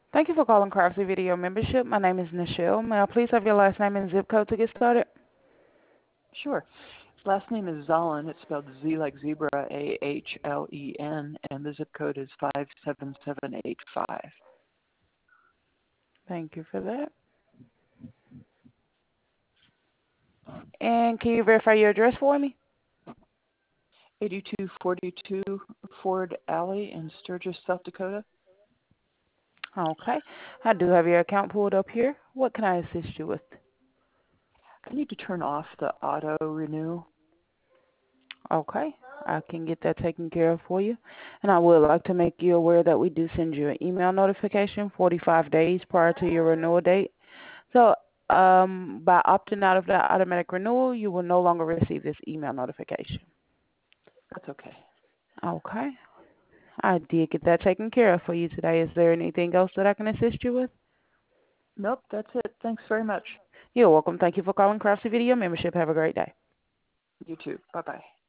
Thank you for calling Craftsy Video Membership. My name is Nichelle. May I please have your last name and zip code to get started? Sure. Last name is Zahlen. It's spelled Z like zebra, Ahlen, and the zip code is 57785. Thank you for that. And can you verify your address for me? 8242 Ford Alley in Sturgis, South Dakota. Okay. I do have your account pulled up here. What can I assist you with? I need to turn off the auto renew. Okay. I can get that taken care of for you. And I would like to make you aware that we do send you an email notification 45 days prior to your renewal date. So by opting out of that automatic renewal, you will no longer receive this email notification. That's okay. Okay. I did get that taken care of for you today. Is there anything else that I can assist you with? Nope, that's it. Thanks very much. You're welcome. Thank you for calling Craftsy Video Membership. Have a great day. You too. Bye-bye.